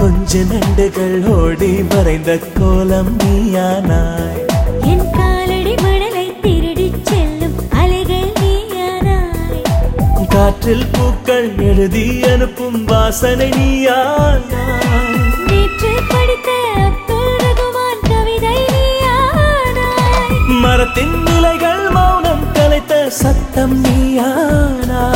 கொஞ்ச நண்டுகள் ஓடி மறைந்த கோலம் நீயானாய். என் காலடி மணலை திருடி செல்லும் அலைகள் நீயானாய். காற்றில் பூக்கள் எழுதி அனுப்பும் வாசனை நீயானாய். நேற்று படித்த அப்துல் ரகுமான் கவிதை நீயானாய். மரத்தின் இலைகள் மௌனம் கலைத்த சத்தம் நீயானாய்.